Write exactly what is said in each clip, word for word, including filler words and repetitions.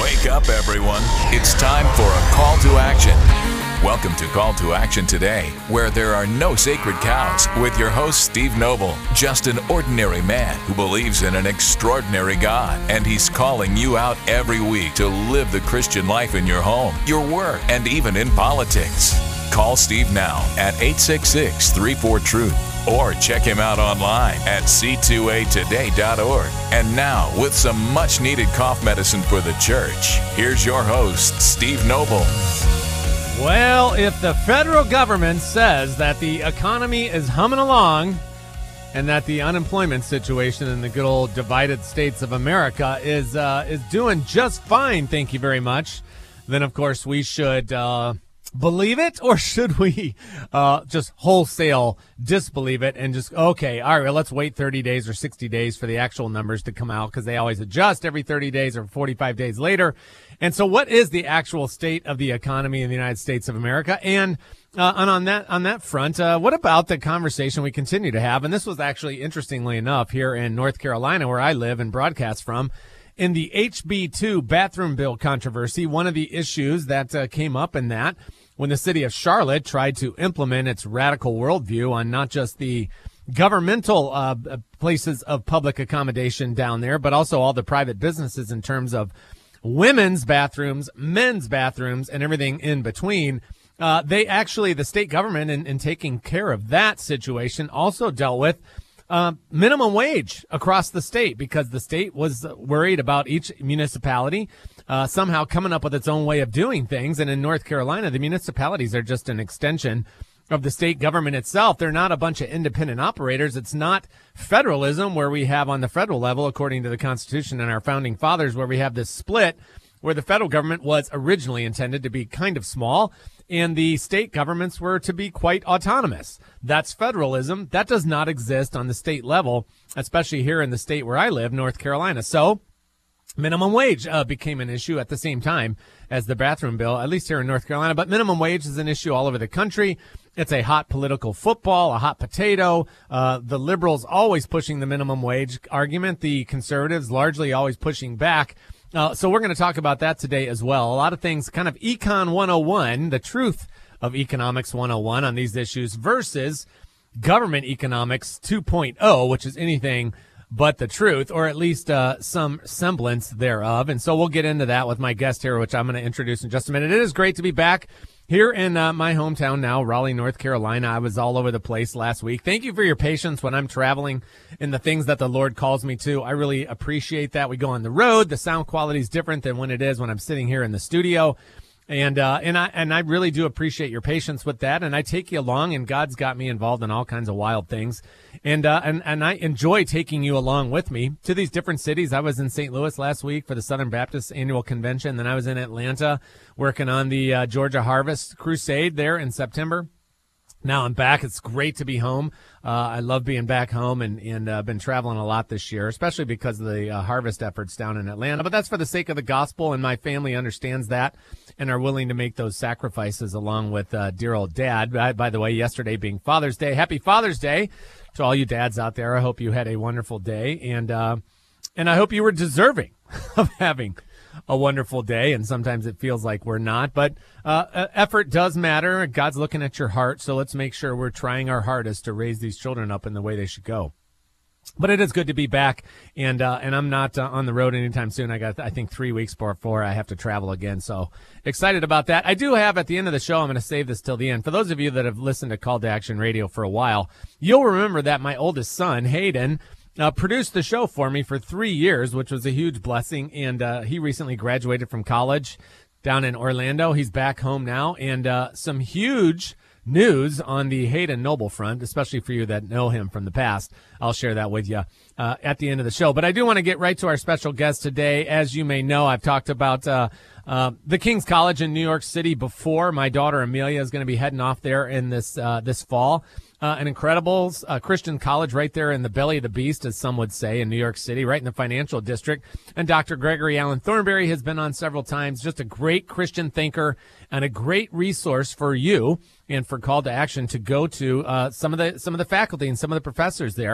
Wake up, everyone. It's time for a call to action. Welcome to Call to Action today, where there are no sacred cows, with your host, Steve Noble, just an ordinary man who believes in an extraordinary God, and he's calling you out every week to live the Christian life in your home, your work, and even in politics. Call Steve now at eight six six, three four, truth or check him out online at c two a today dot org. And now, with some much-needed cough medicine for the church, here's your host, Steve Noble. Well, if the federal government says that the economy is humming along and that the unemployment situation in the good old divided states of America is uh, is doing just fine, thank you very much, then, of course, we should uh, believe it, or should we uh, just wholesale disbelieve it and just, okay, all right, well, let's wait thirty days or sixty days for the actual numbers to come out, because they always adjust every thirty days or forty-five days later. And so what is the actual state of the economy in the United States of America? And uh, and on that on that front, uh, what about the conversation we continue to have? And this was actually, interestingly enough, here in North Carolina, where I live and broadcast from, in the H B two bathroom bill controversy. One of the issues that uh, came up in that, when the city of Charlotte tried to implement its radical worldview on not just the governmental uh, places of public accommodation down there, but also all the private businesses in terms of women's bathrooms, men's bathrooms, and everything in between. Uh, they actually, the state government, in, in taking care of that situation, also dealt with uh, minimum wage across the state, because the state was worried about each municipality uh, somehow coming up with its own way of doing things. And in North Carolina, the municipalities are just an extension of the state government itself. They're not a bunch of independent operators. It's not federalism, where we have on the federal level, according to the Constitution and our founding fathers, where we have this split where the federal government was originally intended to be kind of small and the state governments were to be quite autonomous. That's federalism. That does not exist on the state level, especially here in the state where I live, North Carolina. So minimum wage uh, became an issue at the same time as the bathroom bill, at least here in North Carolina. But minimum wage is an issue all over the country. It's a hot political football, a hot potato. Uh, the liberals always pushing the minimum wage argument. The conservatives largely always pushing back. Uh, so we're going to talk about that today as well. A lot of things, kind of Econ one oh one, the truth of economics one oh one on these issues, versus government economics two point oh, which is anything but the truth, or at least uh, some semblance thereof. And so we'll get into that with my guest here, which I'm going to introduce in just a minute. It is great to be back here in uh, my hometown now, Raleigh, North Carolina. I was all over the place last week. Thank you for your patience when I'm traveling in the things that the Lord calls me to. I really appreciate that. We go on the road. The sound quality is different than when it is when I'm sitting here in the studio. And uh, and I and I really do appreciate your patience with that. And I take you along, and God's got me involved in all kinds of wild things. And uh, and and I enjoy taking you along with me to these different cities. I was in Saint Louis last week for the Southern Baptist Annual Convention. Then I was in Atlanta working on the uh, Georgia Harvest Crusade there in September. Now I'm back. It's great to be home. Uh, I love being back home, and and uh, been traveling a lot this year, especially because of the uh, harvest efforts down in Atlanta. But that's for the sake of the gospel, and my family understands that and are willing to make those sacrifices along with uh, dear old Dad. By, by the way, yesterday being Father's Day, happy Father's Day to all you dads out there. I hope you had a wonderful day, and uh, and I hope you were deserving of having a wonderful day. And sometimes it feels like we're not, but uh, effort does matter. God's looking at your heart, so let's make sure we're trying our hardest to raise these children up in the way they should go. But it is good to be back, and uh, and I'm not uh, on the road anytime soon. I got, I think, three weeks before I have to travel again, so excited about that. I do have, at the end of the show, I'm going to save this till the end. For those of you that have listened to Call to Action Radio for a while, you'll remember that my oldest son, Hayden, Uh, produced the show for me for three years, which was a huge blessing. And uh, he recently graduated from college down in Orlando. He's back home now. And uh, some huge news on the Hayden Noble front, especially for you that know him from the past. I'll share that with you uh, at the end of the show. But I do want to get right to our special guest today. As you may know, I've talked about uh, uh, the King's College in New York City before. My daughter Amelia is going to be heading off there in this uh, this fall. Uh, an incredible uh, Christian college right there in the belly of the beast, as some would say, in New York City, right in the financial district. And Doctor Gregory Allen Thornberry has been on several times, just a great Christian thinker and a great resource for you and for Call to Action to go to uh, some of the some of the faculty and some of the professors there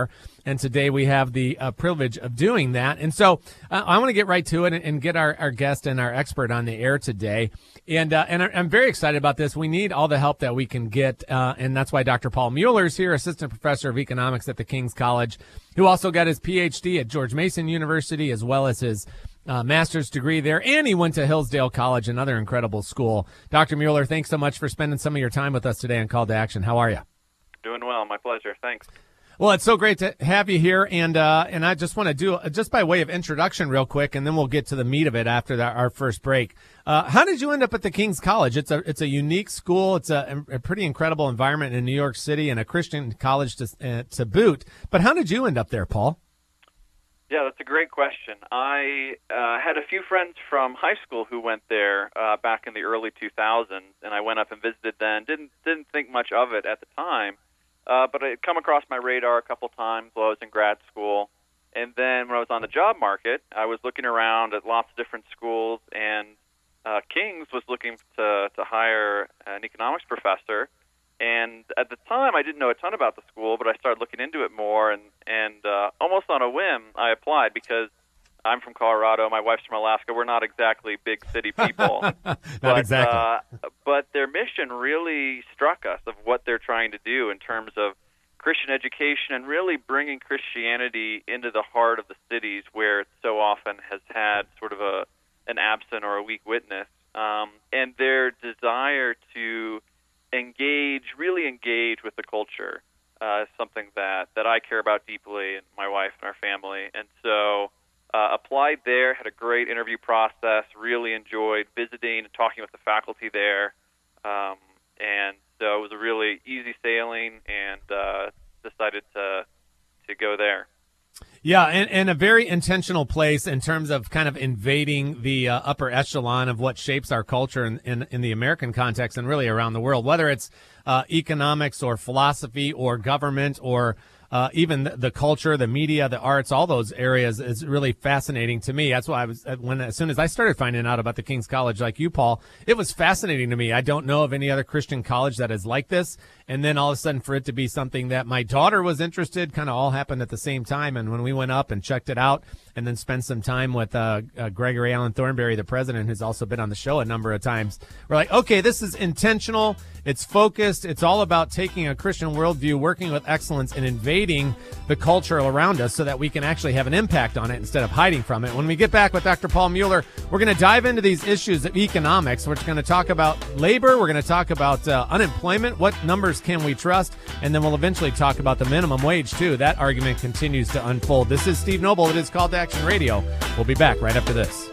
And today we have the uh, privilege of doing that. And so uh, I want to get right to it and, and get our, our guest and our expert on the air today. And uh, and I'm very excited about this. We need all the help that we can get. Uh, and that's why Doctor Paul Mueller is here, assistant professor of economics at the King's College, who also got his P H D at George Mason University, as well as his uh, master's degree there. And he went to Hillsdale College, another incredible school. Doctor Mueller, thanks so much for spending some of your time with us today on Call to Action. How are you? Doing well. My pleasure. Thanks. Well, it's so great to have you here, and uh, and I just want to do, just by way of introduction real quick, and then we'll get to the meat of it after the, our first break. Uh, how did you end up at the King's College? It's a it's a unique school. It's a, a pretty incredible environment in New York City, and a Christian college to, uh, to boot. But how did you end up there, Paul? Yeah, that's a great question. I uh, had a few friends from high school who went there uh, back in the early two thousands, and I went up and visited then. Didn't didn't think much of it at the time. Uh, but it had come across my radar a couple times while I was in grad school. And then when I was on the job market, I was looking around at lots of different schools, and uh, King's was looking to, to hire an economics professor. And at the time, I didn't know a ton about the school, but I started looking into it more, and, and uh, almost on a whim, I applied because I'm from Colorado. My wife's from Alaska. We're not exactly big city people. Not but, exactly. Uh, but their mission really struck us of what they're trying to do in terms of Christian education and really bringing Christianity into the heart of the cities where it so often has had sort of a an absent or a weak witness. Um, and their desire to engage, really engage with the culture uh, is something that, that I care about deeply, and my wife and our family. And so Uh, applied there, had a great interview process, really enjoyed visiting and talking with the faculty there, um, and so it was a really easy sailing, and uh, decided to to go there. Yeah, and, and a very intentional place in terms of kind of invading the uh, upper echelon of what shapes our culture in, in, in the American context and really around the world, whether it's uh, economics or philosophy or government or Uh, even the, the culture, the media, the arts, all those areas is really fascinating to me. That's why I was, when as soon as I started finding out about the King's College, like you, Paul, it was fascinating to me. I don't know of any other Christian college that is like this. And then all of a sudden for it to be something that my daughter was interested, kind of all happened at the same time. And when we went up and checked it out and then spent some time with uh, uh, Gregory Allen Thornberry, the president, who's also been on the show a number of times, we're like, okay, this is intentional. It's focused. It's all about taking a Christian worldview, working with excellence, and invading the culture around us so that we can actually have an impact on it instead of hiding from it. When we get back with Doctor Paul Mueller, we're going to dive into these issues of economics. We're going to talk about labor. We're going to talk about uh, unemployment. What numbers can we trust? And then we'll eventually talk about the minimum wage, too. That argument continues to unfold. This is Steve Noble. It is Call to Action Radio. We'll be back right after this.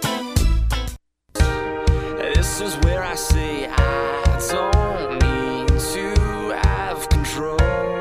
This is where I say I don't need to have control.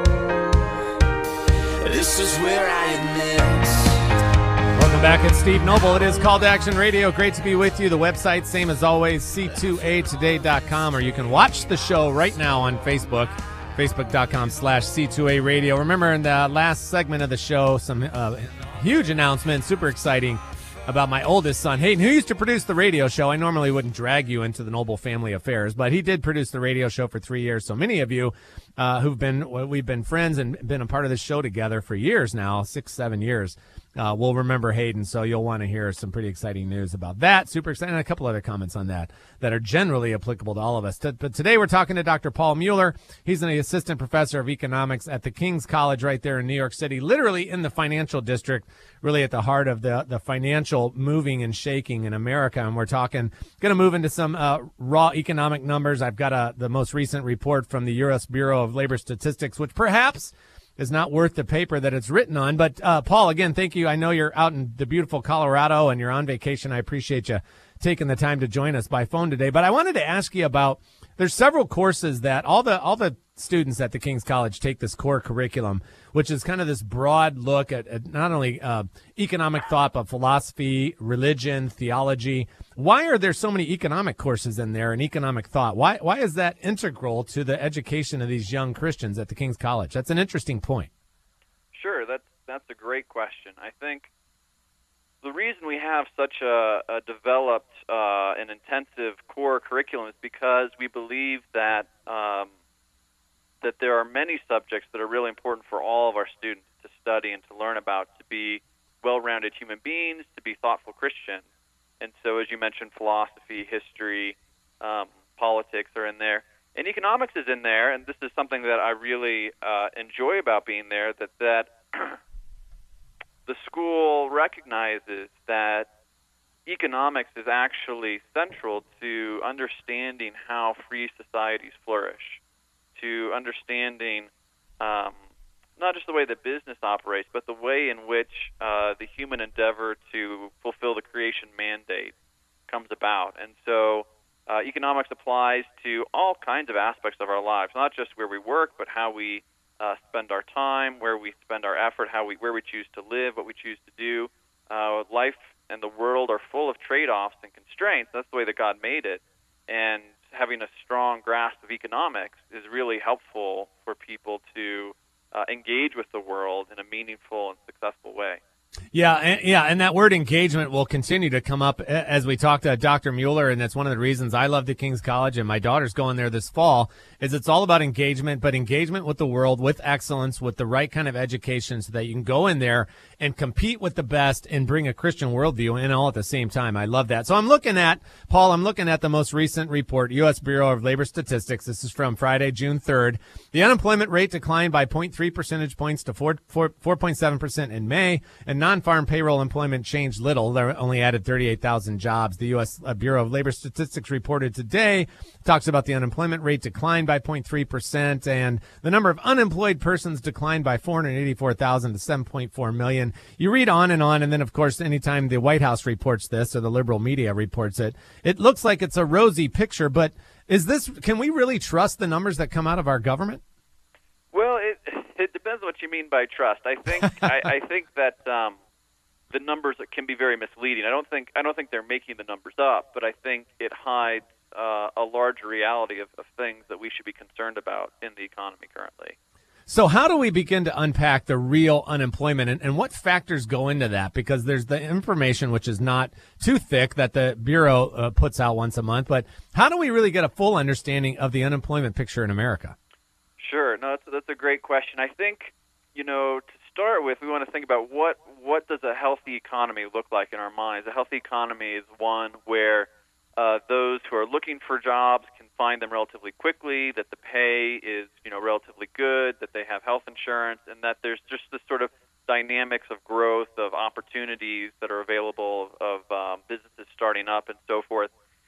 This is where I admit. Welcome back. It's Steve Noble. It is Call to Action Radio. Great to be with you. The website, same as always, C two A today dot com, or you can watch the show right now on Facebook, facebook.com slash C2A Radio. Remember, in the last segment of the show, some uh, huge announcement, super exciting, about my oldest son, Hayden, who used to produce the radio show. I normally wouldn't drag you into the Noble family affairs, but he did produce the radio show for three years. So many of you uh, who've been, well, we've been friends and been a part of this show together for years now, six, seven years, uh, will remember Hayden. So you'll want to hear some pretty exciting news about that. Super exciting. And a couple other comments on that that are generally applicable to all of us. But today we're talking to Doctor Paul Mueller. He's an assistant professor of economics at the King's College right there in New York City, literally in the financial district, really at the heart of the, the financial moving and shaking in America. And we're talking, going to move into some uh, raw economic numbers. I've got a, the most recent report from the U S Bureau of Labor Statistics, which perhaps is not worth the paper that it's written on. But uh, Paul, again, thank you. I know you're out in the beautiful Colorado and you're on vacation. I appreciate you taking the time to join us by phone today. But I wanted to ask you about, there's several courses that all the all the students at the King's College take this core curriculum, which is kind of this broad look at, at not only uh, economic thought, but philosophy, religion, theology. Why are there so many economic courses in there and economic thought? Why why is that integral to the education of these young Christians at the King's College? That's an interesting point. Sure, that's, that's a great question. I think the reason we have such a, a developed uh, and intensive core curriculum is because we believe that um, that there are many subjects that are really important for all of our students to study and to learn about, to be well-rounded human beings, to be thoughtful Christians. And so, as you mentioned, philosophy, history, um, politics are in there. And economics is in there, and this is something that I really uh, enjoy about being there, that, that the school recognizes that economics is actually central to understanding how free societies flourish, to understanding um, not just the way that business operates, but the way in which uh, the human endeavor to fulfill the creation mandate comes about. And so uh, economics applies to all kinds of aspects of our lives, not just where we work, but how we uh, spend our time, where we spend our effort, how we where we choose to live, what we choose to do. Uh, life and the world are full of trade-offs and constraints. That's the way that God made it. And having a strong grasp of economics is really helpful for people to uh, engage with the world in a meaningful and successful way. Yeah, and, yeah, and that word engagement will continue to come up as we talk to Doctor Mueller, and that's one of the reasons I love the King's College, and my daughter's going there this fall, is it's all about engagement, but engagement with the world, with excellence, with the right kind of education so that you can go in there and compete with the best and bring a Christian worldview in all at the same time. I love that. So I'm looking at, Paul, I'm looking at the most recent report, U S Bureau of Labor Statistics. This is from Friday, June third. The unemployment rate declined by zero point three percentage points to four point seven percent in May, and non-farm payroll employment changed little. They only added thirty-eight thousand jobs. The U S Bureau of Labor Statistics reported today, talks about the unemployment rate declined by zero point three percent, and the number of unemployed persons declined by four hundred eighty-four thousand to seven point four million. You read on and on, and then, of course, anytime the White House reports this or the liberal media reports it, it looks like it's a rosy picture, but is this, can we really trust the numbers that come out of our government? Well, it it depends on what you mean by trust. I think I, I think that um, the numbers can be very misleading. I don't think I don't think they're making the numbers up, but I think it hides uh, a larger reality of, of things that we should be concerned about in the economy currently. So how do we begin to unpack the real unemployment, and, and what factors go into that? Because there's the information, which is not too thick, that the Bureau uh, puts out once a month, but how do we really get a full understanding of the unemployment picture in America? Sure. No, that's, that's a great question. I think, you know, to start with, we want to think about what, what does a healthy economy look like in our minds. A healthy economy is one where uh, those who are looking for jobs can find them relatively quickly, that the pay is, you know, relatively good, that they have health insurance, and that there's just this sort of dynamics of growth, of opportunities that are available, of um, businesses starting up and so forth.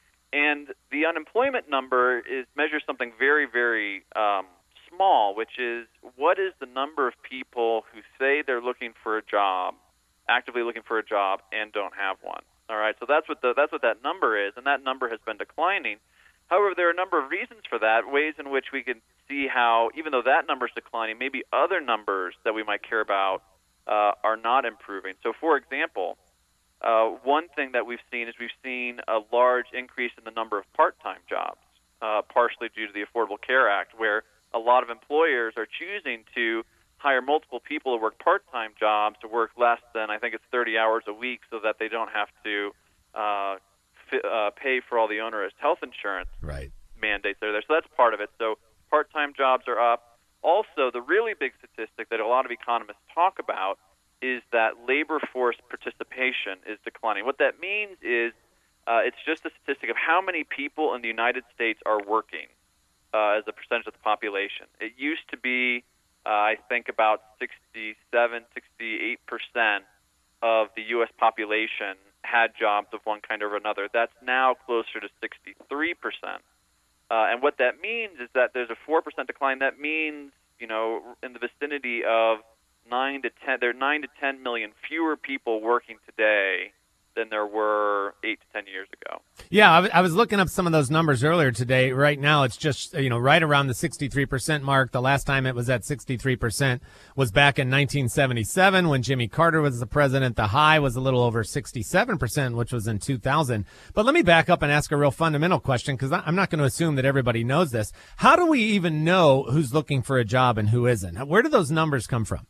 And the unemployment number is measures something very, very um, small, which is what is the number of people who say they're looking for a job, actively looking for a job, and don't have one. All right, so that's what the that's what that number is, and that number has been declining. However, there are a number of reasons for that, ways in which we can see how, even though that number is declining, maybe other numbers that we might care about uh, are not improving. So, for example, uh, one thing that we've seen is we've seen a large increase in the number of part-time jobs, uh, partially due to the Affordable Care Act, where a lot of employers are choosing to hire multiple people to work part-time jobs to work less than, I think it's thirty hours a week, so that they don't have to uh, fi- uh, pay for all the onerous health insurance right. mandates that are there. So that's part of it. So part-time jobs are up. Also, the really big statistic that a lot of economists talk about is that labor force participation is declining. What that means is uh, it's just a statistic of how many people in the United States are working uh, as a percentage of the population. It used to be Uh, I think about sixty-seven, sixty-eight percent of the U S population had jobs of one kind or another. That's now closer to sixty-three percent. Uh, and what that means is that there's a four percent decline. That means, you know, in the vicinity of nine to ten, there are nine to ten million fewer people working today than there were eight to ten years ago. Yeah, I, w- I was looking up some of those numbers earlier today. Right now, it's just, you know, right around the sixty-three percent mark. The last time it was at sixty-three percent was back in nineteen seventy-seven when Jimmy Carter was the president. The high was a little over sixty-seven percent, which was in two thousand. But let me back up and ask a real fundamental question, because I'm not going to assume that everybody knows this. How do we even know who's looking for a job and who isn't? Where do those numbers come from?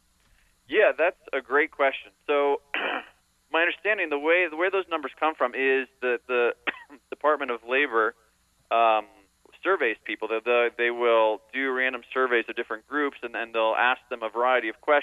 Yeah, that's a great question. So my understanding, the way where those numbers come from is that the Department of Labor um, surveys people. They, they, they will do random surveys of different groups, and then they'll ask them a variety of questions.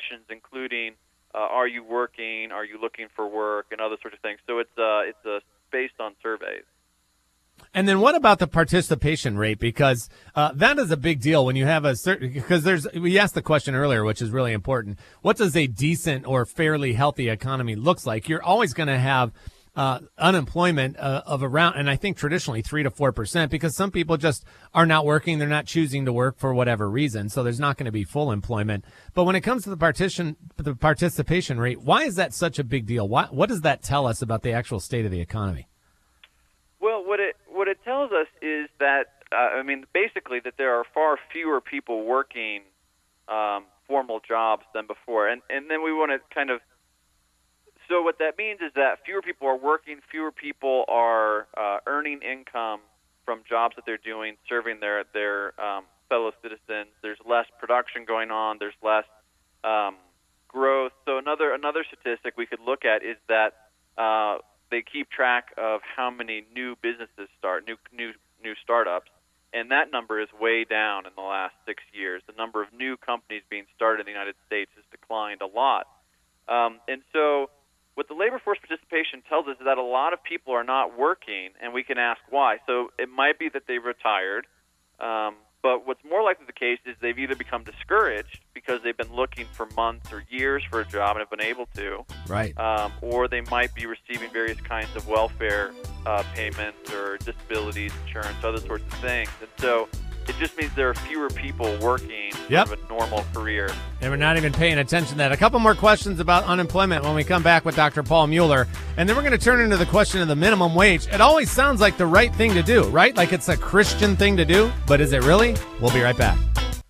questions, including uh, are you working, are you looking for work, and other sorts of things. So it's uh, it's uh, based on surveys. And then what about the participation rate? Because uh, that is a big deal when you have a certain, because there's, we asked the question earlier, which is really important. What does a decent or fairly healthy economy looks like? You're always going to have uh, unemployment uh, of around, and I think traditionally three to four percent, because some people just are not working. They're not choosing to work for whatever reason. So there's not going to be full employment. But when it comes to the partition, the participation rate, why is that such a big deal? Why, what does that tell us about the actual state of the economy? Well, what it what it tells us is that uh, I mean, basically that there are far fewer people working um, formal jobs than before, and and then we want to kind of. So what that means is that fewer people are working, fewer people are uh, earning income from jobs that they're doing, serving their their um, fellow citizens. There's less production going on. There's less um, growth. So another another statistic we could look at is that. Uh, They keep track of how many new businesses start, new new new startups, and that number is way down in the last six years. The number of new companies being started in the United States has declined a lot. Um, and so what the labor force participation tells us is that a lot of people are not working, and we can ask why. So it might be that they've retired, um, but what's more likely the case is they've either become discouraged because they've been looking for months or years for a job and have been able to, right? Um, or they might be receiving various kinds of welfare uh, payments or disabilities insurance, other sorts of things. And so it just means there are fewer people working yep. sort of a normal career. And we're not even paying attention to that. A couple more questions about unemployment when we come back with Doctor Paul Mueller. And then we're going to turn into the question of the minimum wage. It always sounds like the right thing to do, right? Like it's a Christian thing to do. But is it really? We'll be right back.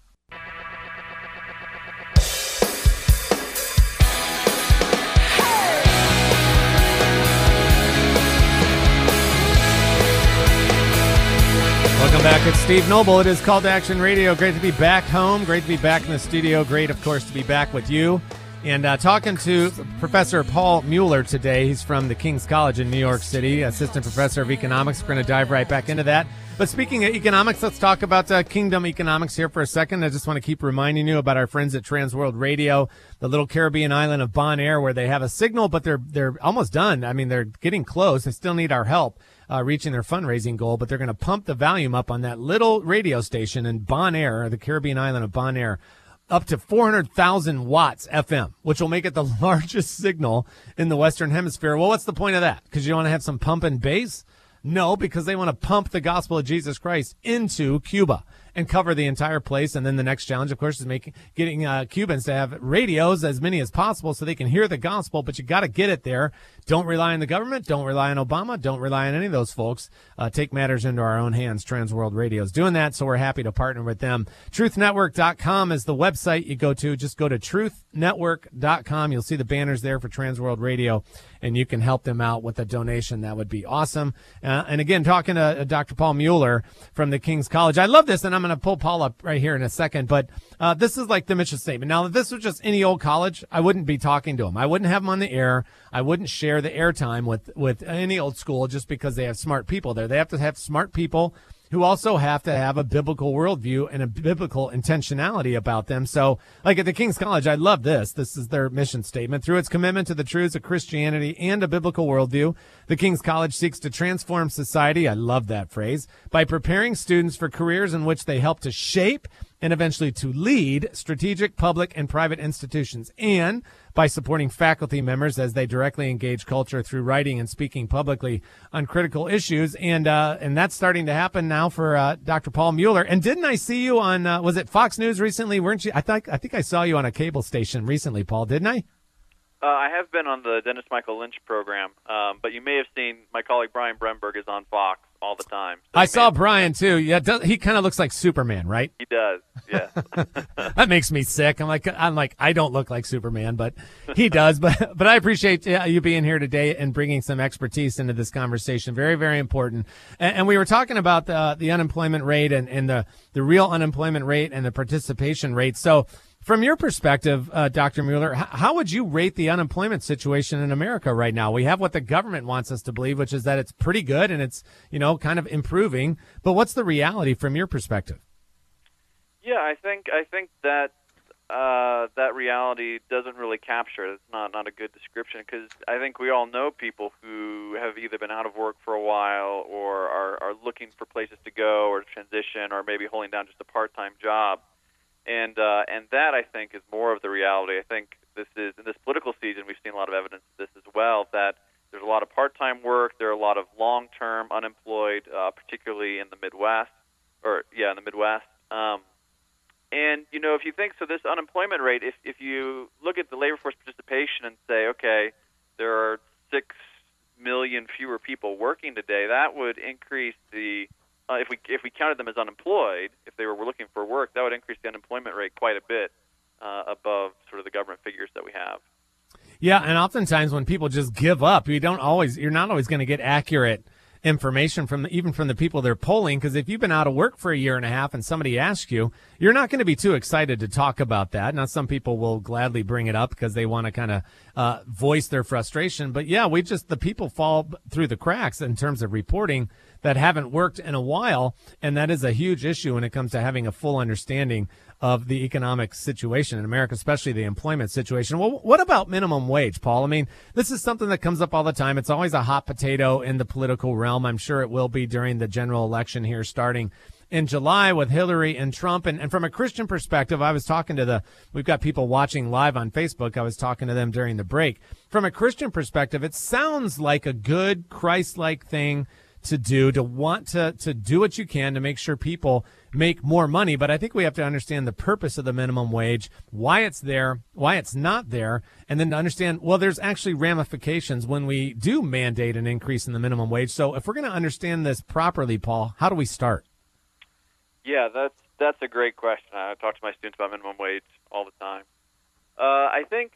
Welcome back. It's Steve Noble. It is Call to Action Radio. Great to be back home. Great to be back in the studio. Great, of course, to be back with you. And uh, talking to Professor Paul Mueller today. He's from the King's College in New York City, Assistant Professor of Economics. We're going to dive right back into that. But speaking of economics, let's talk about uh, Kingdom Economics here for a second. I just want to keep reminding you about our friends at Trans World Radio, the little Caribbean island of Bonaire, where they have a signal, but they're they're almost done. I mean, they're getting close. They still need our help uh, reaching their fundraising goal, but they're going to pump the volume up on that little radio station in Bonaire, the Caribbean island of Bonaire, up to four hundred thousand watts F M, which will make it the largest signal in the Western Hemisphere. Well, what's the point of that? Because you want to have some pump and bass? No, because they want to pump the gospel of Jesus Christ into Cuba and cover the entire place. And then the next challenge, of course, is making getting uh, Cubans to have radios, as many as possible, so they can hear the gospel. But you got to get it there. Don't rely on the government. Don't rely on Obama. Don't rely on any of those folks. Uh, take matters into our own hands. Trans World Radio is doing that, so we're happy to partner with them. truth network dot com is the website you go to. Just go to truth network dot com. You'll see the banners there for Trans World Radio, and you can help them out with a donation. That would be awesome. Uh, and again, talking to uh, Doctor Paul Mueller from the King's College. I love this, and I'm going to pull Paul up right here in a second, but uh, this is like the mission statement. Now, if this was just any old college, I wouldn't be talking to him. I wouldn't have him on the air. I wouldn't share the airtime with, with any old school just because they have smart people there. They have to have smart people who also have to have a biblical worldview and a biblical intentionality about them. So, like at the King's College, I love this. This is their mission statement. Through its commitment to the truths of Christianity and a biblical worldview, the King's College seeks to transform society, I love that phrase, by preparing students for careers in which they help to shape and eventually to lead strategic public and private institutions, and by supporting faculty members as they directly engage culture through writing and speaking publicly on critical issues. And uh, and that's starting to happen now for uh, Doctor Paul Mueller. And didn't I see you on, uh, was it Fox News recently? Weren't you? I, th- I think I saw you on a cable station recently, Paul, didn't I? Uh, I have been on the Dennis Michael Lynch program, um, but you may have seen my colleague Brian Bremberg is on Fox all the time. So I saw Brian, too. Yeah, does, he kind of looks like Superman, right? He does, yeah. That makes me sick. I'm like, I'm like, I don't look like Superman, but he does. But but I appreciate you being here today and bringing some expertise into this conversation. Very, very important. And, and we were talking about the, the unemployment rate and, and the, the real unemployment rate and the participation rate. So, from your perspective, uh, Doctor Mueller, h- how would you rate the unemployment situation in America right now? We have what the government wants us to believe, which is that it's pretty good and it's, you know, kind of improving. But what's the reality from your perspective? Yeah, I think I think that uh, that reality doesn't really capture it. It's not, not a good description, because I think we all know people who have either been out of work for a while or are, are looking for places to go or to transition, or maybe holding down just a part-time job. And uh, and that, I think, is more of the reality. I think this is, in this political season, we've seen a lot of evidence of this as well, that there's a lot of part-time work, there are a lot of long-term unemployed, uh, particularly in the Midwest, or, yeah, in the Midwest. Um, and, you know, if you think, so this unemployment rate, if, if you look at the labor force participation and say, okay, there are six million fewer people working today, that would increase the Uh, if we if we counted them as unemployed, if they were looking for work, that would increase the unemployment rate quite a bit uh, above sort of the government figures that we have. Yeah, and oftentimes when people just give up, you don't always you're not always going to get accurate information from the, even from the people they're polling, because if you've been out of work for a year and a half and somebody asks you, you're not going to be too excited to talk about that. Now, some people will gladly bring it up because they want to kind of uh, voice their frustration. But yeah, we just the people fall through the cracks in terms of reporting that haven't worked in a while, and that is a huge issue when it comes to having a full understanding of the economic situation in America, especially the employment situation. Well, what about minimum wage, Paul? I mean, this is something that comes up all the time. It's always a hot potato in the political realm. I'm sure it will be during the general election here starting in July with Hillary and Trump. And, and from a Christian perspective, I was talking to the, we've got people watching live on Facebook. I was talking to them during the break. From a Christian perspective, it sounds like a good Christ-like thing to do, to want to, to do what you can to make sure people make more money. But I think we have to understand the purpose of the minimum wage, why it's there, why it's not there, and then to understand, well, there's actually ramifications when we do mandate an increase in the minimum wage. So if we're going to understand this properly, Paul, how do we start? Yeah, that's that's a great question. I talk to my students about minimum wage all the time. Uh, I think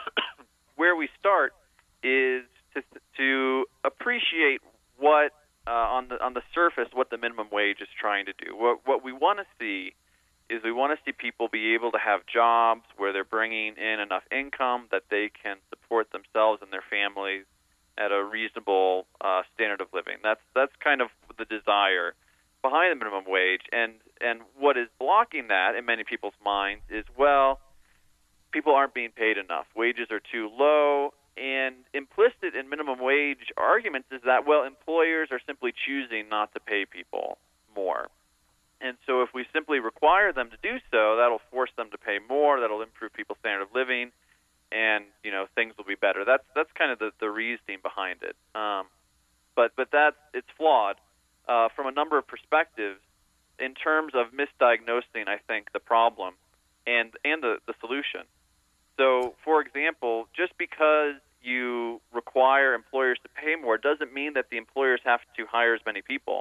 where we start is to, to appreciate what Uh, on the on the surface, what the minimum wage is trying to do. What what we want to see is we want to see people be able to have jobs where they're bringing in enough income that they can support themselves and their families at a reasonable uh, standard of living. That's that's kind of the desire behind the minimum wage. And and what is blocking that in many people's minds is, well, people aren't being paid enough. Wages are too low. And implicit in minimum wage arguments is that, well, employers are simply choosing not to pay people more. And so if we simply require them to do so, that'll force them to pay more, that'll improve people's standard of living, and, you know, things will be better. That's that's kind of the, the reasoning behind it. Um, but but that's, it's flawed uh, from a number of perspectives in terms of misdiagnosing, I think, the problem and, and the, the solution. So, for example, just because you require employers to pay more doesn't mean that the employers have to hire as many people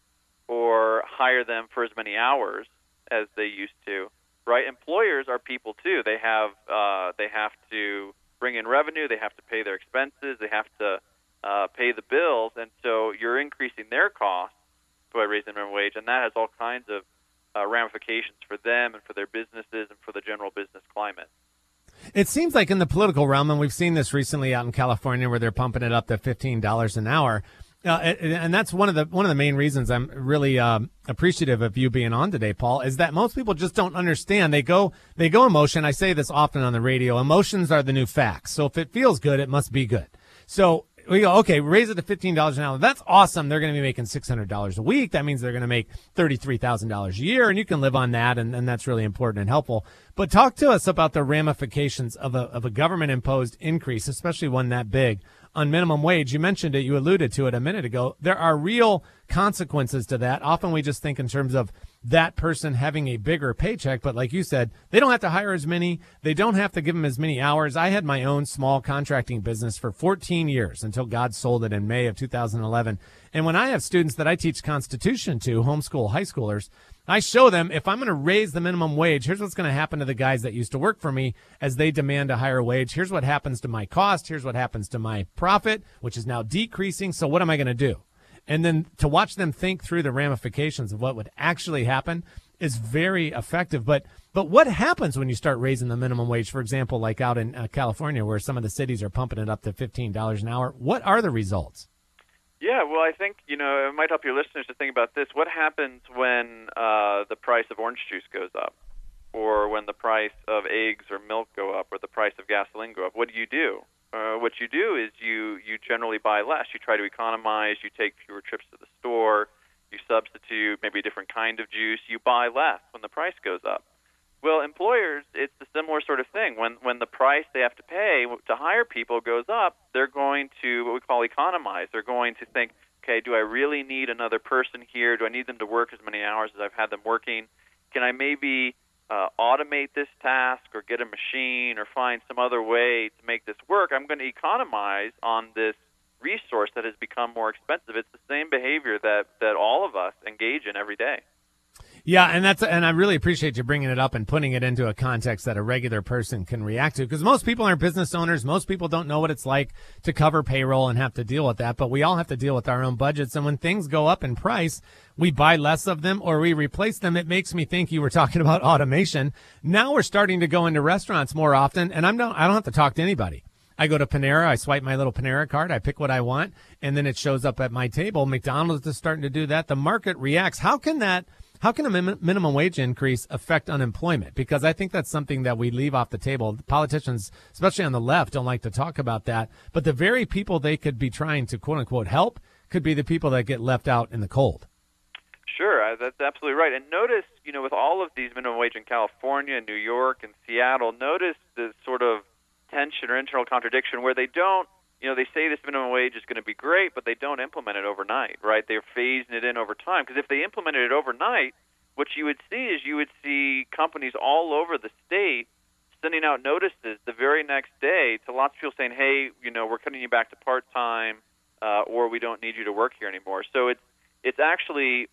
or hire them for as many hours as they used to, right? Employers are people too. They have uh, they have to bring in revenue. They have to pay their expenses. They have to uh, pay the bills, and so you're increasing their costs by raising the minimum wage, and that has all kinds of uh, ramifications for them and for their businesses and for the general business climate. It seems like in the political realm, and we've seen this recently out in California where they're pumping it up to fifteen dollars an hour. Uh, and, and that's one of the one of the main reasons I'm really um, appreciative of you being on today, Paul, is that most people just don't understand. They go they go emotion. I say this often on the radio. Emotions are the new facts. So if it feels good, it must be good. So we go, okay, raise it to fifteen dollars an hour. That's awesome. They're going to be making six hundred dollars a week. That means they're going to make thirty-three thousand dollars a year, and you can live on that, and, and that's really important and helpful. But talk to us about the ramifications of a, of a government-imposed increase, especially one that big, on minimum wage. You mentioned it. You alluded to it a minute ago. There are real consequences to that. Often we just think in terms of that person having a bigger paycheck, but like you said, they don't have to hire as many. They don't have to give them as many hours. I had my own small contracting business for fourteen years until God sold it in May of two thousand eleven. And when I have students that I teach Constitution to, homeschool high schoolers, I show them if I'm going to raise the minimum wage, here's what's going to happen to the guys that used to work for me as they demand a higher wage. Here's what happens to my cost. Here's what happens to my profit, which is now decreasing. So what am I going to do? And then to watch them think through the ramifications of what would actually happen is very effective. But but what happens when you start raising the minimum wage, for example, like out in uh, California, where some of the cities are pumping it up to fifteen dollars an hour? What are the results? Yeah, well, I think, you know, it might help your listeners to think about this. What happens when uh, the price of orange juice goes up? or when the price of eggs or milk go up, or the price of gasoline go up, what do you do? Uh, what you do is you, you generally buy less. You try to economize. You take fewer trips to the store. You substitute maybe a different kind of juice. You buy less when the price goes up. Well, employers, it's a similar sort of thing. When when the price they have to pay to hire people goes up, they're going to what we call economize. They're going to think, okay, do I really need another person here? Do I need them to work as many hours as I've had them working? Can I maybe uh, automate this task or get a machine or find some other way to make this work? I'm going to economize on this resource that has become more expensive. It's the same behavior that, that all of us engage in every day. Yeah, and that's and I really appreciate you bringing it up and putting it into a context that a regular person can react to, because most people aren't business owners. Most people don't know what it's like to cover payroll and have to deal with that, but we all have to deal with our own budgets. And when things go up in price, we buy less of them or we replace them. It makes me think you were talking about automation. Now we're starting to go into restaurants more often, and I'm not, I don't have to talk to anybody. I go to Panera, I swipe my little Panera card, I pick what I want, and then it shows up at my table. McDonald's is starting to do that. The market reacts. How can that How can a min- minimum wage increase affect unemployment? Because I think that's something that we leave off the table. Politicians, especially on the left, don't like to talk about that. But the very people they could be trying to, quote unquote, help could be the people that get left out in the cold. Sure, uh, that's absolutely right. And notice, you know, with all of these minimum wage in California, New York, and Seattle, notice the sort of tension or internal contradiction where they don't, you know, they say this minimum wage is going to be great, but they don't implement it overnight, right? They're phasing it in over time. Because if they implemented it overnight, what you would see is you would see companies all over the state sending out notices the very next day to lots of people saying, hey, you know, we're cutting you back to part-time, uh, or we don't need you to work here anymore. So it's, it's actually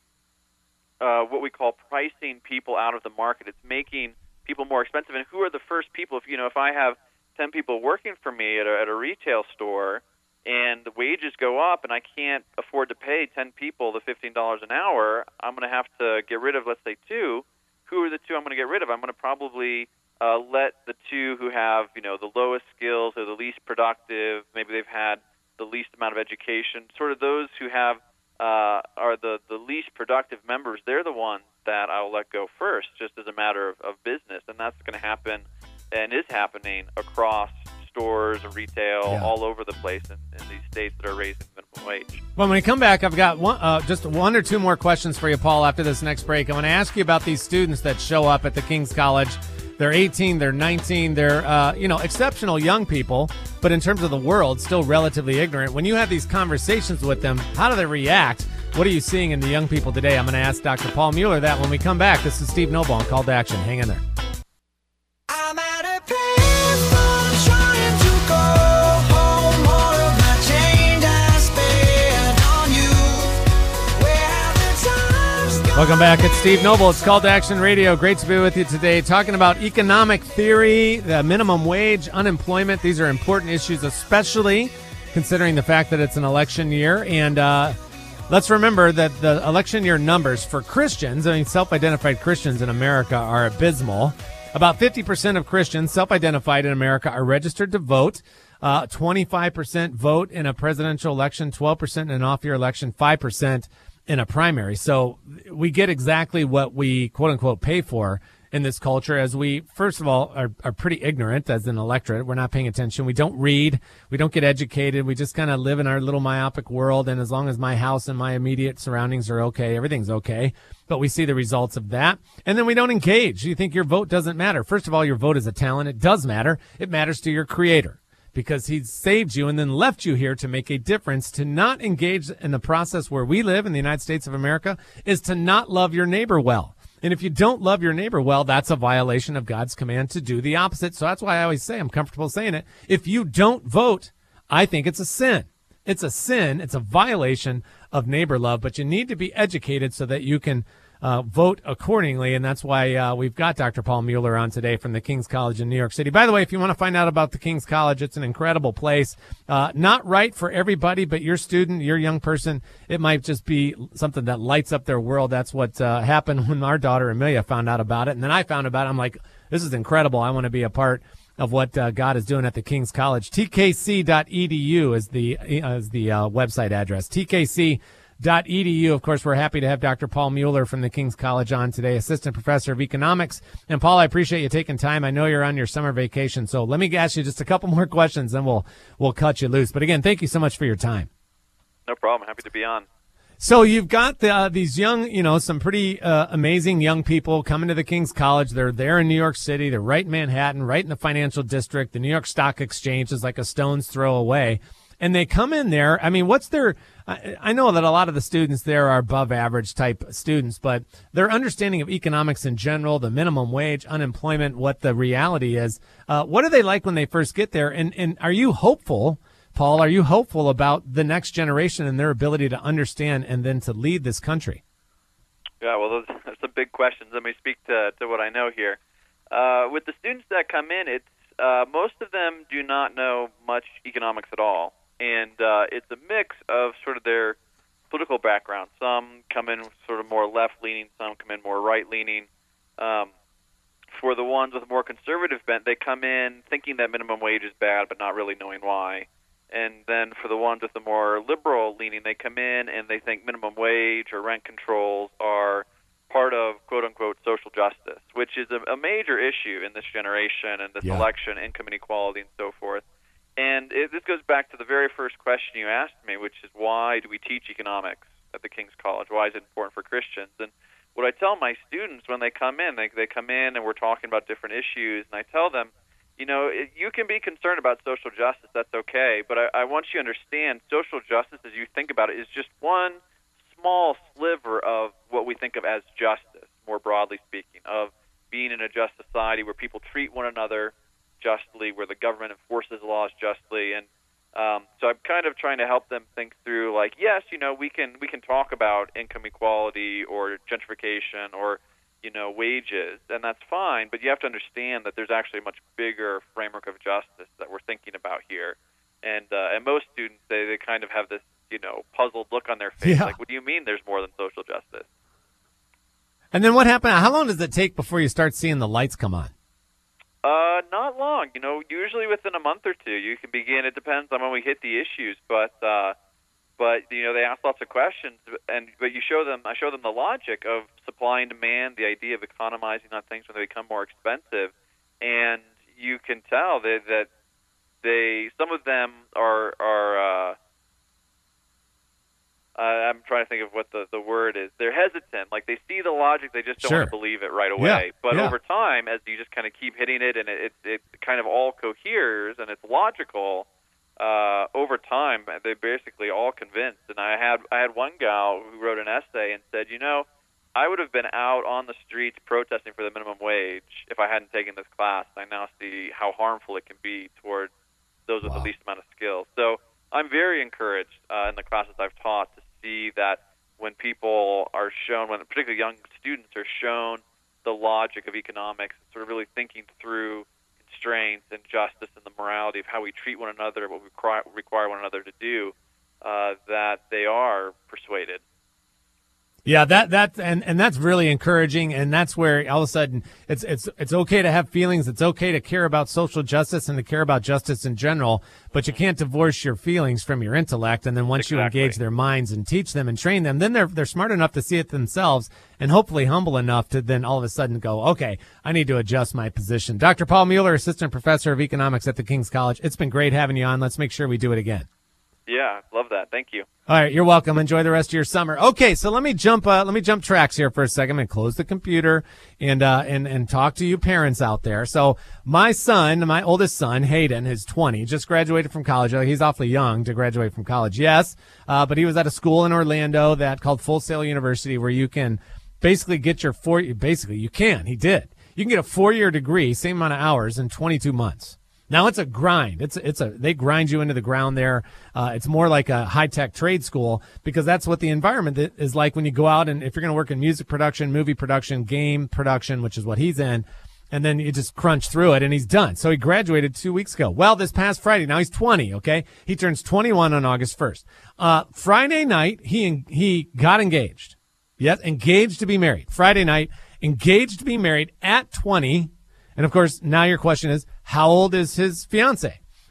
uh, what we call pricing people out of the market. It's making people more expensive. And who are the first people? If, you know, if I have ten people working for me at a, at a retail store and the wages go up and I can't afford to pay ten people the fifteen dollars an hour, I'm going to have to get rid of, let's say, two. Who are the two I'm going to get rid of? I'm going to probably uh, let the two who have, you know, the lowest skills or the least productive, maybe they've had the least amount of education, sort of those who have uh, are the, the least productive members, they're the ones that I'll let go first, just as a matter of, of business. And that's going to happen and is happening across stores and retail yeah. all over the place in, in these states that are raising the minimum wage. Well, when we come back, I've got one, uh, just one or two more questions for you, Paul, after this next break. I want to ask you about these students that show up at the King's College. They're eighteen, they're nineteen, they're, uh, you know, exceptional young people, but in terms of the world, still relatively ignorant. When you have these conversations with them, how do they react? What are you seeing in the young people today? I'm going to ask Doctor Paul Mueller that when we come back. This is Steve Noble on Call to Action. Hang in there. I'm at a place, but I'm trying to go home. All of my change I spent on you. Where have the times gone? Welcome back. It's Steve Noble. It's Call to Action Radio. Great to be with you today, talking about economic theory, the minimum wage, unemployment. These are important issues, especially considering the fact that it's an election year. And uh, let's remember that the election year numbers for Christians, I mean, self-identified Christians in America, are abysmal. About fifty percent of Christians self-identified in America are registered to vote. Uh, twenty-five percent vote in a presidential election, twelve percent in an off-year election, five percent in a primary. So we get exactly what we, quote-unquote, pay for in this culture, as we, first of all, are, are pretty ignorant as an electorate. We're not paying attention. We don't read. We don't get educated. We just kind of live in our little myopic world, and as long as my house and my immediate surroundings are okay, everything's okay. But we see the results of that, and then we don't engage. You think your vote doesn't matter. First of all, your vote is a talent. It does matter. It matters to your Creator, because He saved you and then left you here to make a difference. To not engage in the process where we live in the United States of America is to not love your neighbor well. And if you don't love your neighbor well, that's a violation of God's command to do the opposite. So that's why I always say, I'm comfortable saying it, if you don't vote, I think it's a sin. It's a sin. It's a violation of neighbor love, but you need to be educated so that you can Uh, vote accordingly, and that's why uh, we've got Doctor Paul Mueller on today from the King's College in New York City. By the way, if you want to find out about the King's College, it's an incredible place. Uh, not right for everybody, but your student, your young person, it might just be something that lights up their world. That's what uh, happened when our daughter Amelia found out about it, and then I found about it. I'm like, this is incredible. I want to be a part of what uh, God is doing at the King's College. T K C dot E D U is the, uh, is the uh, website address. T K C dot e d u. Of course, we're happy to have Doctor Paul Mueller from the King's College on today, Assistant Professor of Economics. And, Paul, I appreciate you taking time. I know you're on your summer vacation, so let me ask you just a couple more questions, then we'll we'll cut you loose. But, again, thank you so much for your time. No problem. Happy to be on. So you've got the, uh, these young, you know, some pretty uh, amazing young people coming to the King's College. They're there in New York City. They're right in Manhattan, right in the financial district. The New York Stock Exchange is like a stone's throw away. And they come in there. I mean, what's their I, I know that a lot of the students there are above average type students, but their understanding of economics in general, the minimum wage, unemployment, what the reality is, uh, what are they like when they first get there? And, and are you hopeful, Paul, are you hopeful about the next generation and their ability to understand and then to lead this country? Yeah, well, those are some big questions. Let me speak to, to what I know here. Uh, with the students that come in, it's uh, most of them do not know much economics at all. And uh, it's a mix of sort of their political background. Some come in sort of more left-leaning, some come in more right-leaning. Um, for the ones with a more conservative bent, they come in thinking that minimum wage is bad, but not really knowing why. And then for the ones with the more liberal leaning, they come in and they think minimum wage or rent controls are part of quote-unquote social justice, which is a, a major issue in this generation and this Yeah. election, income inequality, and so forth. And it, this goes back to the very first question you asked me, which is why do we teach economics at the King's College? Why is it important for Christians? And what I tell my students when they come in, they, they come in and we're talking about different issues, and I tell them, you know, it, you can be concerned about social justice, that's okay, but I, I want you to understand social justice, as you think about it, is just one small sliver of what we think of as justice, more broadly speaking, of being in a just society where people treat one another justly, where the government enforces laws justly. And um, so I'm kind of trying to help them think through, like, yes, you know, we can we can talk about income equality or gentrification or, you know, wages, and that's fine, but you have to understand that there's actually a much bigger framework of justice that we're thinking about here. And uh, and most students, they, they kind of have this, you know, puzzled look on their face, Yeah. like, what do you mean there's more than social justice? And then what happened? How long does it take before you start seeing the lights come on? Uh, not long. You know, usually within a month or two, you can begin. It depends on when we hit the issues, but uh, but you know, they ask lots of questions, and but you show them. I show them the logic of supply and demand, the idea of economizing on things when they become more expensive, and you can tell that that they some of them are are. Uh, Uh, I'm trying to think of what the, the word is. They're hesitant. Like, they see the logic, they just don't Sure. want to believe it right away. Yeah, But yeah. over time, as you just kind of keep hitting it and it, it, it kind of all coheres and it's logical, uh, over time, they're basically all convinced. And I had I had one gal who wrote an essay and said, you know, I would have been out on the streets protesting for the minimum wage if I hadn't taken this class. I now see how harmful it can be towards those with Wow. the least amount of skill. So I'm very encouraged uh, in the classes I've taught to see that when people are shown, when particularly young students are shown the logic of economics, and sort of really thinking through constraints and justice and the morality of how we treat one another, what we require, require one another to do, uh, that they are persuaded. Yeah, that that and, and that's really encouraging, and that's where all of a sudden it's it's it's okay to have feelings, it's okay to care about social justice and to care about justice in general, but you can't divorce your feelings from your intellect. And then once Exactly. you engage their minds and teach them and train them, then they're they're smart enough to see it themselves and hopefully humble enough to then all of a sudden go, okay, I need to adjust my position. Doctor Paul Mueller, Assistant Professor of Economics at the King's College. It's been great having you on. Let's make sure we do it again. Yeah, love that. Thank you. All right, you're welcome. Enjoy the rest of your summer. Okay, so let me jump. Uh, let me jump tracks here for a second and close the computer and uh, and and talk to you parents out there. So my son, my oldest son, Hayden, is twenty, just graduated from college. He's awfully young to graduate from college, yes, uh, but he was at a school in Orlando that called Full Sail University, where you can basically get your four. Basically, you can. He did. You can get a four-year degree, same amount of hours, in twenty-two months. Now it's a grind. It's it's a they grind you into the ground there. Uh, it's more like a high tech trade school because that's what the environment is like when you go out and if you're going to work in music production, movie production, game production, which is what he's in, and then you just crunch through it and he's done. So he graduated two weeks ago. Well, this past Friday, now he's twenty. Okay, he turns twenty-one on August first. Uh, Friday night he he got engaged. Yes, engaged to be married. Friday night, engaged to be married at twenty. And, of course, now your question is, how old is his fiance?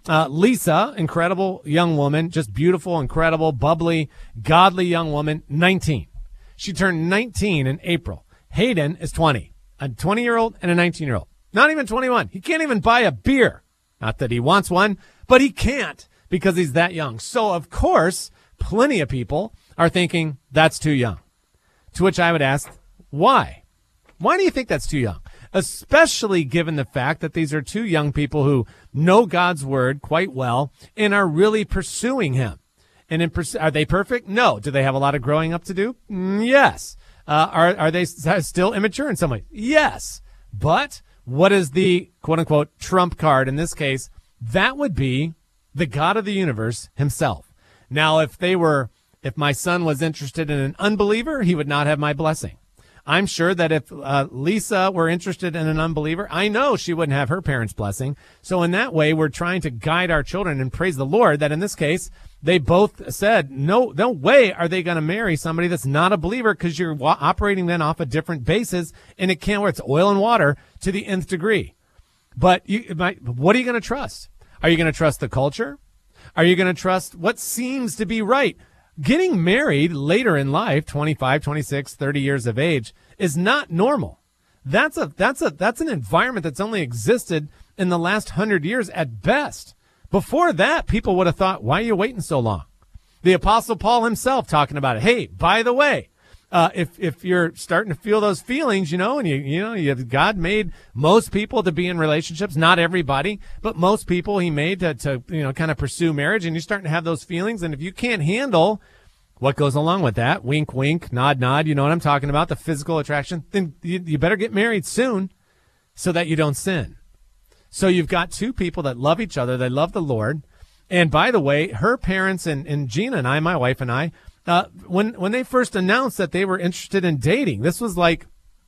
Uh, Lisa, incredible young woman, just beautiful, incredible, bubbly, godly young woman, nineteen. She turned nineteen in April. Hayden is twenty, a twenty-year-old and a nineteen-year-old. Not even twenty-one. He can't even buy a beer. Not that he wants one, but he can't because he's that young. So, of course, plenty of people are thinking that's too young. To which I would ask, why? Why do you think that's too young? Especially given the fact that these are two young people who know God's word quite well and are really pursuing him. And in pers- are they perfect? No. Do they have a lot of growing up to do? Mm, yes. Uh, are, are they s- still immature in some ways? Yes. But what is the quote-unquote trump card in this case? That would be the God of the universe himself. Now, if they were, if my son was interested in an unbeliever, he would not have my blessing. I'm sure that if uh, Lisa were interested in an unbeliever, I know she wouldn't have her parents' blessing. So in that way, we're trying to guide our children, and praise the Lord that in this case, they both said, no, no way are they going to marry somebody that's not a believer, because you're wa- operating then off a different basis, and it can't work. It's oil and water to the nth degree. But you, my, what are you going to trust? Are you going to trust the culture? Are you going to trust what seems to be right? Getting married later in life, twenty-five, twenty-six, thirty years of age, is not normal. That's a that's a that's an environment that's only existed in the last hundred years at best. Before that, people would have thought, why are you waiting so long? The Apostle Paul himself talking about it. Hey, by the way, uh, if if you're starting to feel those feelings, you know, and you you know, you have, God made most people to be in relationships, not everybody, but most people he made to, to you know kind of pursue marriage, and you're starting to have those feelings, and if you can't handle what goes along with that, wink, wink, nod, nod, you know what I'm talking about, the physical attraction, then you, you better get married soon so that you don't sin. So you've got two people that love each other, they love the Lord, and by the way, her parents and, and Gina and I, my wife and I, Uh, when when they first announced that they were interested in dating, this was like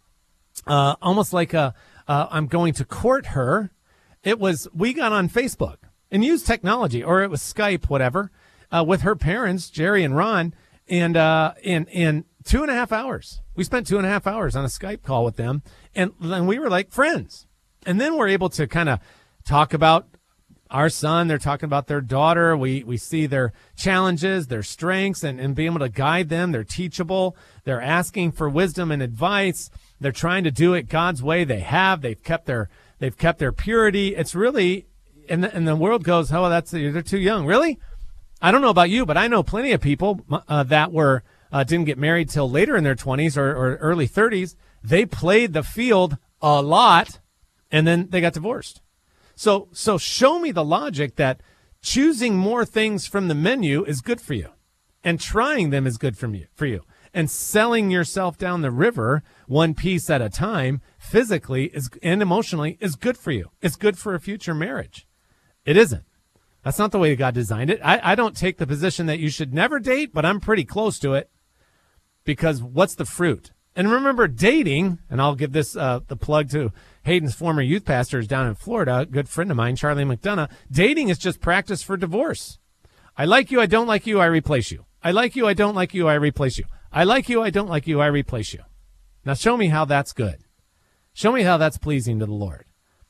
uh, almost like a uh, I'm going to court her. It was we got on Facebook and used technology, or it was Skype, whatever, uh, with her parents, Jerry and Ron, and uh, in in two and a half hours, we spent two and a half hours on a Skype call with them, and then we were like friends, and then we're able to kind of talk about our son. They're talking about their daughter. We we see their challenges, their strengths, and, and being able to guide them. They're teachable. They're asking for wisdom and advice. They're trying to do it God's way. They have. They've kept their they've kept their purity. It's really, and the, and the world goes, oh, that's they're too young. Really? I don't know about you, but I know plenty of people uh, that were uh, didn't get married till later in their twenties or, or early thirties. They played the field a lot, and then they got divorced. So so show me the logic that choosing more things from the menu is good for you, and trying them is good for you, for you. And selling yourself down the river one piece at a time physically is and emotionally is good for you. It's good for a future marriage. It isn't. That's not the way God designed it. I, I don't take the position that you should never date, but I'm pretty close to it, because what's the fruit? And remember, dating, and I'll give this uh, the plug to Hayden's former youth pastors down in Florida, a good friend of mine, Charlie McDonough. Dating is just practice for divorce. I like you, I don't like you, I replace you. I like you, I don't like you, I replace you. I like you, I don't like you, I replace you. Now show me how that's good. Show me how that's pleasing to the Lord.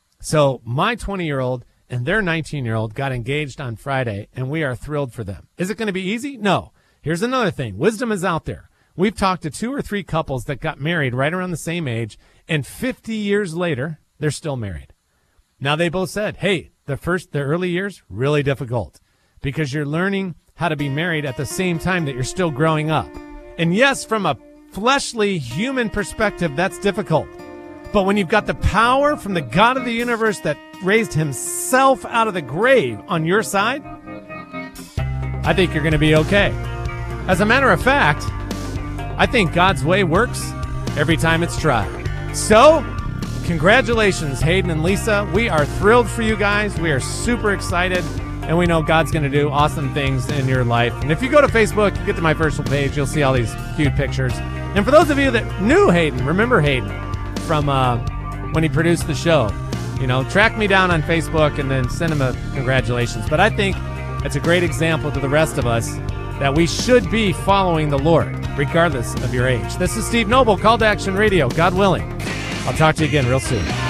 So my twenty-year-old and their nineteen-year-old got engaged on Friday, and we are thrilled for them. Is it going to be easy? No. Here's another thing. Wisdom is out there. We've talked to two or three couples that got married right around the same age, and fifty years later, they're still married. Now, they both said, hey, the first, the early years, really difficult, because you're learning how to be married at the same time that you're still growing up. And yes, from a fleshly human perspective, that's difficult. But when you've got the power from the God of the universe that raised himself out of the grave on your side, I think you're going to be okay. As a matter of fact, I think God's way works every time it's tried. So, congratulations, Hayden and Lisa. We are thrilled for you guys. We are super excited, and we know God's going to do awesome things in your life. And if you go to Facebook, you get to my personal page, you'll see all these cute pictures. And for those of you that knew Hayden, remember Hayden from uh, when he produced the show, you know, track me down on Facebook and then send him a congratulations. But I think it's a great example to the rest of us that we should be following the Lord, regardless of your age. This is Steve Noble, Call to Action Radio. God willing, I'll talk to you again real soon.